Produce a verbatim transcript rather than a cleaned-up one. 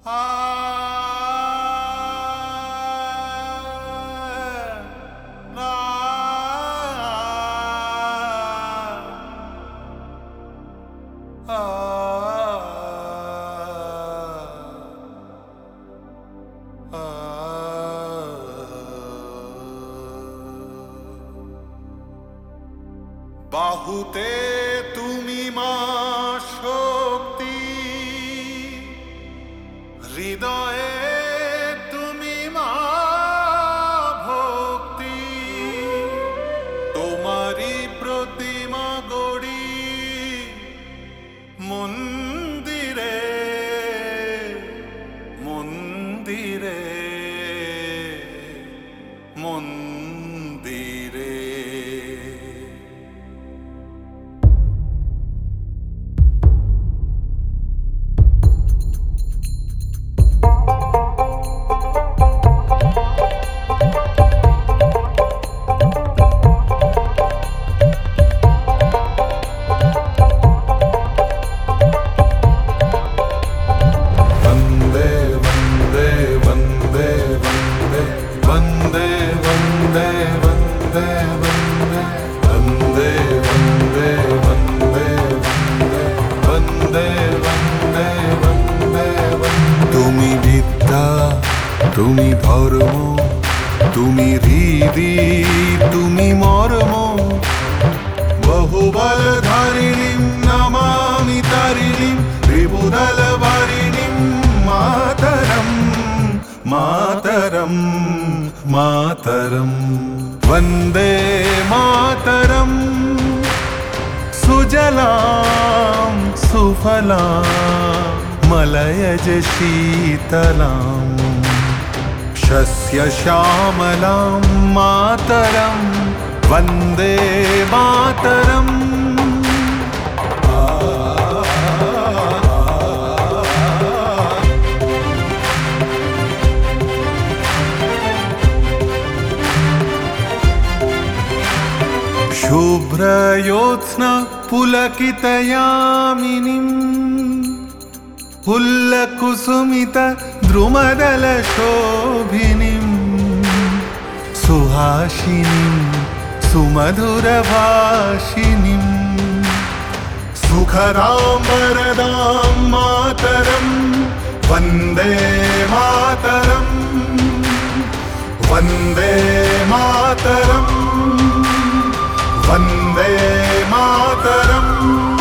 বাহুতে তুমি মা শক্তি, হৃদয়ে তুমি মা ভক্তি। তোমারি প্রতিমা গড়ি মন্দিরে মন্দিরে মন্দিরে। তুমি বিদ্যা, তুমি ধর্ম, তুমি হৃদি, তুমি মর্ম। বহুবল ধারিণীম নমামি তারিণীম, ত্রিভুদল বারিণীম মাতরম মাতরম মাতরম। वन्दे मातरम सुजलां सुफलां मलयज शीतलां शस्यश्यामलां मातरं वन्दे मातरम्। शुभ्रयोत्स्ना पुलकितयामिनीं पुल्लकुसुमित द्रुमदलशोभिनीं सुहासिनीं सुमधुरभाषिणीं सुखदां वरदां मातरं वन्दे मातरं वन्दे मातरम् वन्दे मातरम्।